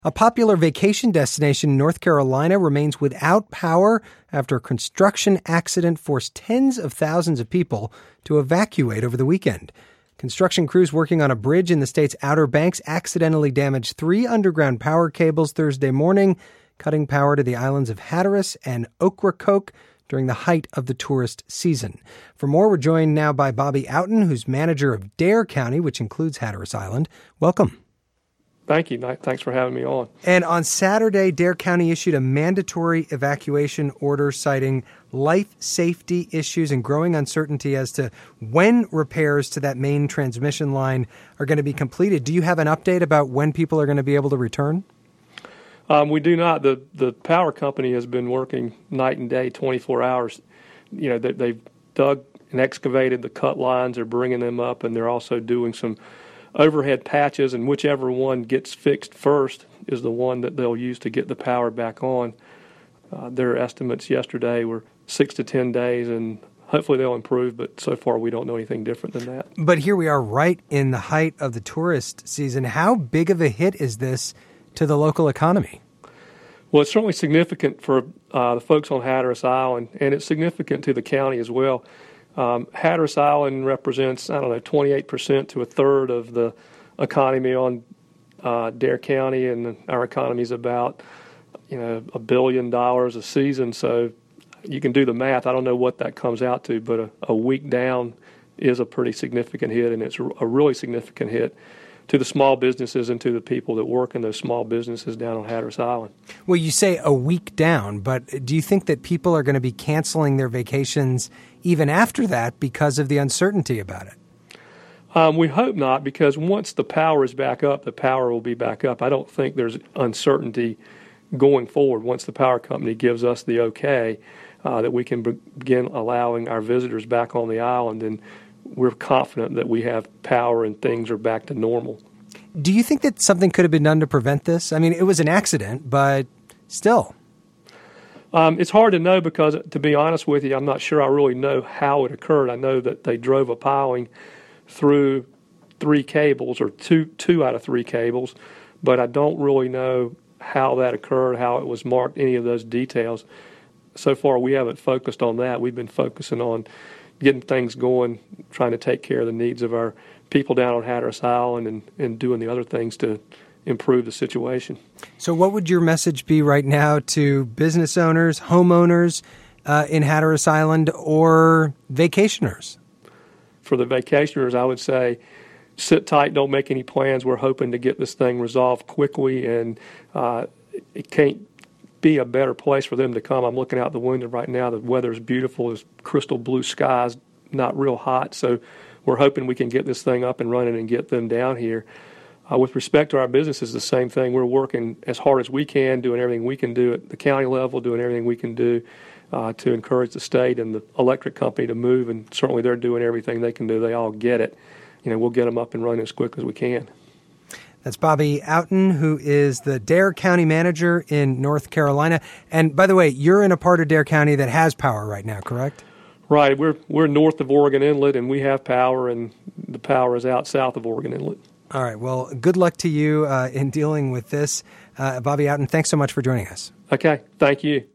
A popular vacation destination in North Carolina remains without power after a construction accident forced tens of thousands of people to evacuate over the weekend. Construction crews working on a bridge in the state's Outer Banks accidentally damaged 3 underground power cables Thursday morning, cutting power to the islands of Hatteras and Ocracoke during the height of the tourist season. For more, we're joined now by Bobby Outen, who's manager of Dare County, which includes Hatteras Island. Welcome. Thank you. Thanks for having me on. And on Saturday, Dare County issued a mandatory evacuation order citing life safety issues and growing uncertainty as to when repairs to that main transmission line are going to be completed. Do you have an update about when people are going to be able to return? We do not. The power company has been working night and day, 24 hours. You know, they've dug and excavated the cut lines. They're bringing them up, and they're also doing some overhead patches, and whichever one gets fixed first is the one that they'll use to get the power back on. Their estimates yesterday were 6 to 10 days, and hopefully they'll improve, but so far we don't know anything different than that. But here we are right in the height of the tourist season. How big of a hit is this to the local economy? Well, it's certainly significant for the folks on Hatteras Island, and it's significant to the county as well. Hatteras Island represents, 28% to a third of the economy on Dare County, and our economy is about, $1 billion a season. So you can do the math. I don't know what that comes out to, but a week down is a pretty significant hit, and it's a really significant hit to the small businesses and to the people that work in those small businesses down on Hatteras Island. Well, you say a week down, but do you think that people are going to be canceling their vacations even after that because of the uncertainty about it? We hope not, because once the power is back up, the power will be back up. I don't think there's uncertainty going forward once the power company gives us the okay that we can begin allowing our visitors back on the island, and we're confident that we have power and things are back to normal. Do you think that something could have been done to prevent this? I mean, it was an accident, but still. It's hard to know because, to be honest with you, I'm not sure I really know how it occurred. I know that they drove a piling through 3 cables, or two out of 3 cables, but I don't really know how that occurred, how it was marked, any of those details. So far, we haven't focused on that. We've been focusing on getting things going, trying to take care of the needs of our people down on Hatteras Island and doing the other things to improve the situation. So what would your message be right now to business owners, homeowners in Hatteras Island, or vacationers? For the vacationers, I would say sit tight, don't make any plans. We're hoping to get this thing resolved quickly, and it can't be a better place for them to come. I'm looking out the window right now. The weather is beautiful. It's crystal blue skies, not real hot. So we're hoping we can get this thing up and running and get them down here. With respect to our businesses, the same thing. We're working as hard as we can, doing everything we can do at the county level, doing everything we can do to encourage the state and the electric company to move, and certainly they're doing everything they can do. They all get it. We'll get them up and running as quick as we can. That's Bobby Outen, who is the Dare County manager in North Carolina. And by the way, you're in a part of Dare County that has power right now, correct? Right. We're north of Oregon Inlet, and we have power, and the power is out south of Oregon Inlet. All right. Well, good luck to you in dealing with this. Bobby Outen, thanks so much for joining us. Okay. Thank you.